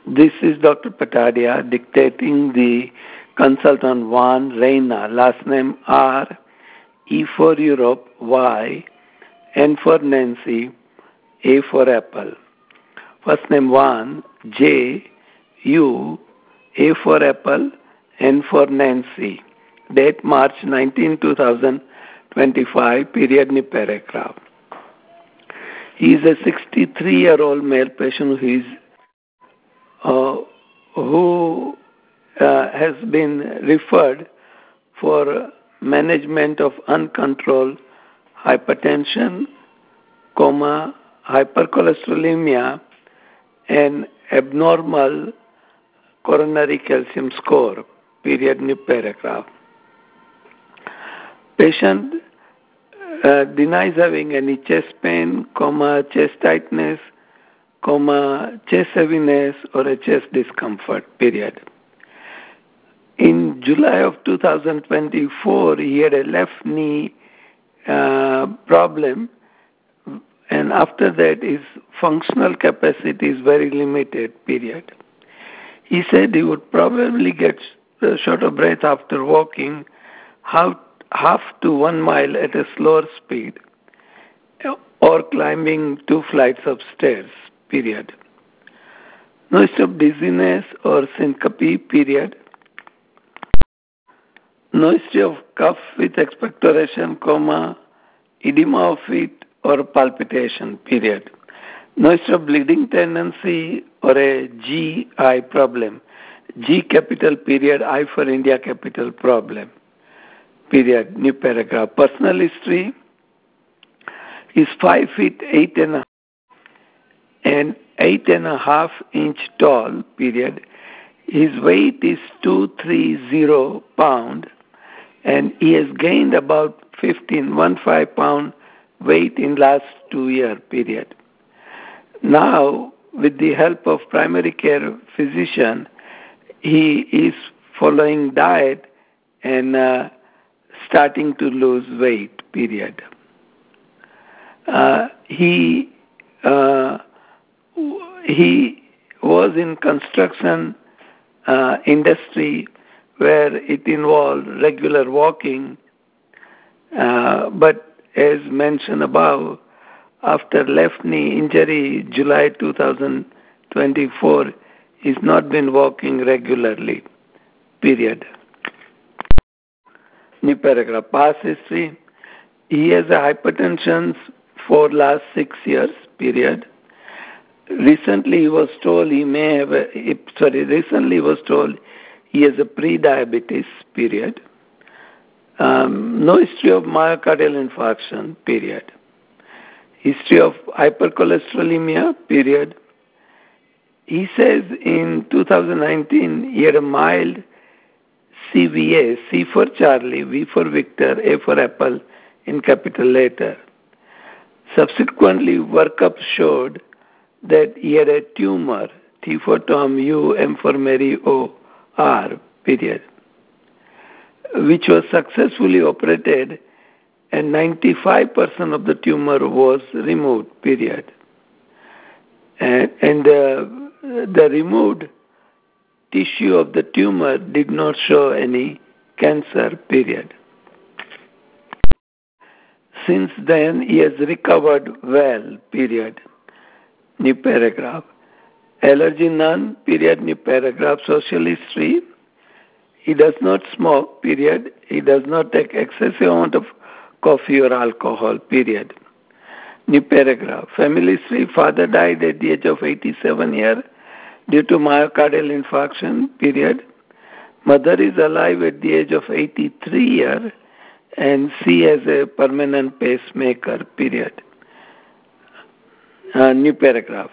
This is Dr. Patadia dictating the consultant Juan Reina, last name R, E for Europe, Y, N for Nancy, A for Apple. First name Juan, J, U, A for Apple, N for Nancy. Date March 19, 2025, period new paragraph. He is a 63-year-old male patient who has been referred for management of uncontrolled hypertension, hypercholesterolemia, and abnormal coronary calcium score, period new paragraph. Patient denies having any chest pain, chest tightness, chest heaviness, or a chest discomfort, period. In July of 2024, he had a left knee problem, and after that, his functional capacity is very limited, period. He said he would probably get short of breath after walking half to 1 mile at a slower speed or climbing 2 flights of stairs, period. No history of dizziness or syncope, period. No history of cough with expectoration, edema of feet or palpitation, period. No history of bleeding tendency or a GI problem. G capital period, I for India capital problem, period, new paragraph. Personal history is 5 feet 8 and 8.5 inch tall, period. His weight is 230 pound, and he has gained about 15 pound weight in last 2 years, period. Now, with the help of primary care physician, he is following diet and starting to lose weight, period. He was in construction industry where it involved regular walking, but as mentioned above, after left knee injury, July 2024, he's not been walking regularly, period. New paragraph. Past history. He has a hypertension for last 6 years, period. Recently he was told he has a pre-diabetes, period. No history of myocardial infarction, period. History of hypercholesterolemia, period. He says in 2019 he had a mild CVA, C for Charlie, V for Victor, A for Apple in capital letter. Subsequently, workup showed that he had a tumor, T for Tom, U, M for Mary, O, R, period, which was successfully operated, and 95% of the tumor was removed, period. And the removed tissue of the tumor did not show any cancer, period. Since then, he has recovered well, period. New paragraph. Allergy none, period, new paragraph. Social history. He does not smoke, period. He does not take excessive amount of coffee or alcohol, period. New paragraph. Family history. Father died at the age of 87 years due to myocardial infarction, period. Mother is alive at the age of 83 years and she has a permanent pacemaker, period. New paragraph.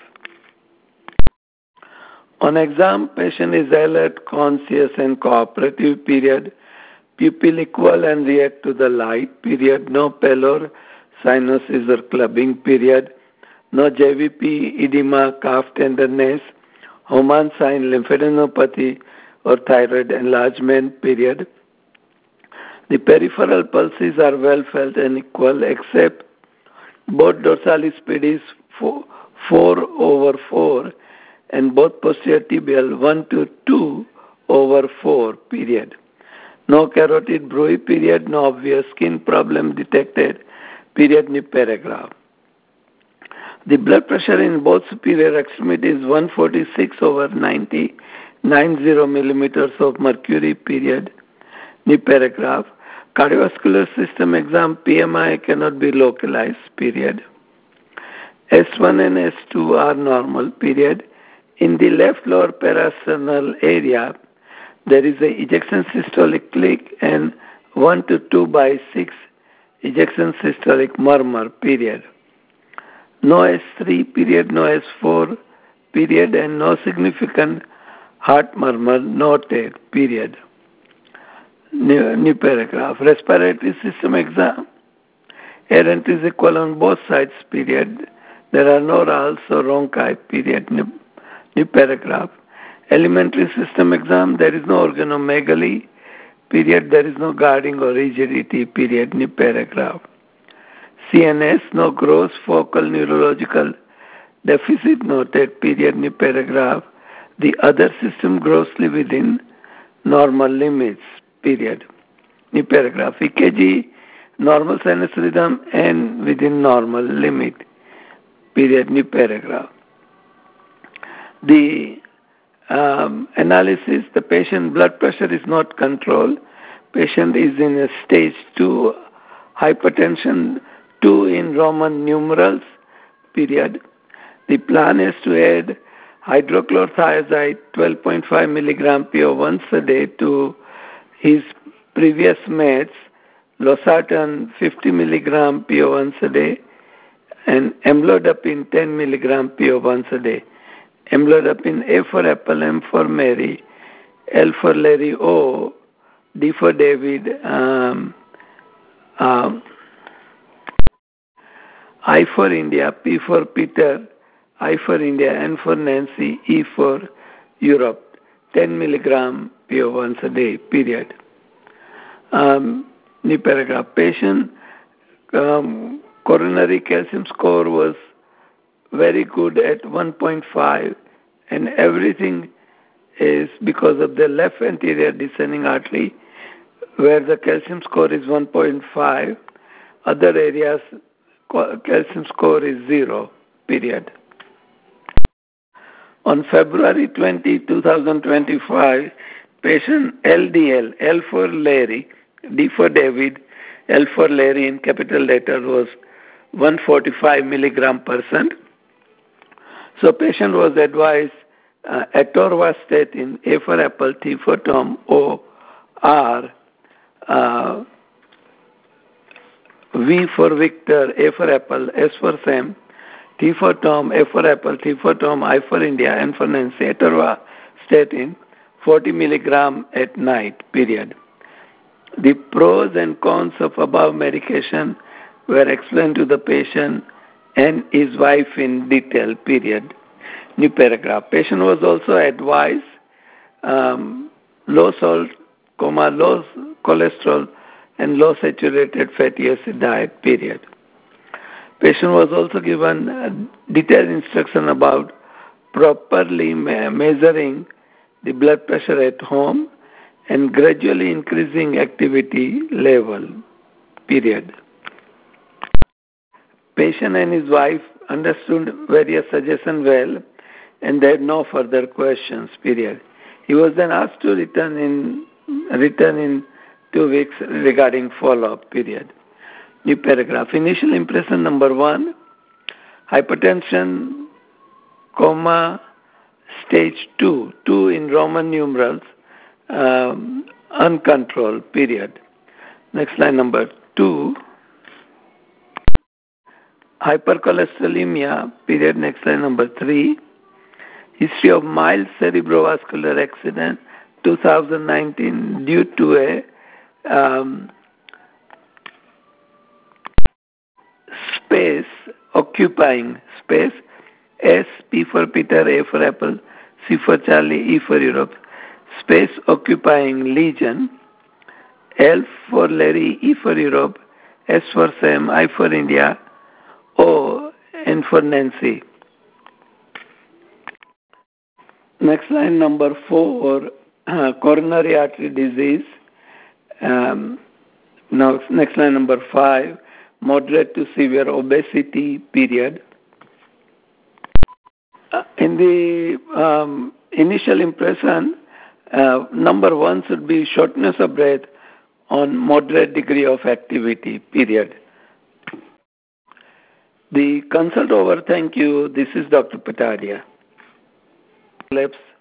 On exam, patient is alert, conscious, and cooperative, period. Pupil equal and react to the light, period. No pallor, cyanosis, or clubbing, period. No JVP, edema, calf tenderness, Homan sign, lymphadenopathy, or thyroid enlargement, period. The peripheral pulses are well felt and equal, except both dorsalis pedis 4/4 and both posterior tibial 1 to 2 over 4, period. No carotid bruit, period. No obvious skin problem detected, period. New paragraph. The blood pressure in both superior extremities is 146 over 90 millimeters of mercury, period. New paragraph. Cardiovascular system exam PMI cannot be localized, period. S1 and S2 are normal, period. In the left lower parasternal area, there is a ejection systolic click and 1 to 2 by 6 ejection systolic murmur, period. No S3, period, no S4, period, and no significant heart murmur noted, period. New paragraph. Respiratory system exam. Air entry is equal on both sides, period. There are no rales or rhonchi, period. New paragraph. Alimentary system exam. There is no organomegaly, period. There is no guarding or rigidity, period. New paragraph. CNS, no gross focal neurological deficit noted, period. New paragraph. The other system grossly within normal limits, period. New paragraph. EKG, normal sinus rhythm and within normal limit, period. New paragraph. The analysis, the patient blood pressure is not controlled. Patient is in a stage 2 hypertension, 2 in Roman numerals, period. The plan is to add hydrochlorothiazide 12.5 milligram PO once a day to his previous meds, losartan 50 milligram PO once a day, and amlodipine 10 milligram PO once a day. Amlodipine A for apple, M for Mary, L for Larry, O, D for David, I for India, P for Peter, I for India, N for Nancy, E for Europe, 10 milligram PO once a day, period. New paragraph. Patient coronary calcium score was very good at 1.5, and everything is because of the left anterior descending artery where the calcium score is 1.5. Other areas calcium score is 0, period. On February 20, 2025, patient LDL, L for Larry, D for David, L for Larry in capital letter was 145 milligram percent. So patient was advised atorvastatin, A for apple, T for Tom, O, R, V for Victor, A for apple, S for Sam, T for Tom, A for apple, T for Tom, I for India, N for Nancy, atorvastatin, 40 milligram at night, period. The pros and cons of above medication were explained to the patient and his wife in detail, period. New paragraph. Patient was also advised low salt, low cholesterol, and low saturated fatty acid diet, period. Patient was also given detailed instruction about properly measuring the blood pressure at home and gradually increasing activity level, period. Patient and his wife understood various suggestions well, and they had no further questions, period. He was then asked to return in 2 weeks regarding follow-up, period. New paragraph. Initial impression number 1, hypertension, stage 2 in Roman numerals, uncontrolled, period. Next line number 2, hypercholesterolemia, period. Next line number 3, history of mild cerebrovascular accident 2019 due to a space occupying space, S, P for Peter, A for Apple, C for Charlie, E for Europe, space occupying lesion, L for Larry, E for Europe, S for Sam, I for India, O, N for Nancy. Next line number 4, coronary artery disease. Now, next line number 5, moderate to severe obesity, period. In the initial impression, number 1 should be shortness of breath on moderate degree of activity, period. The consult over. Thank you. This is Dr. Pataria.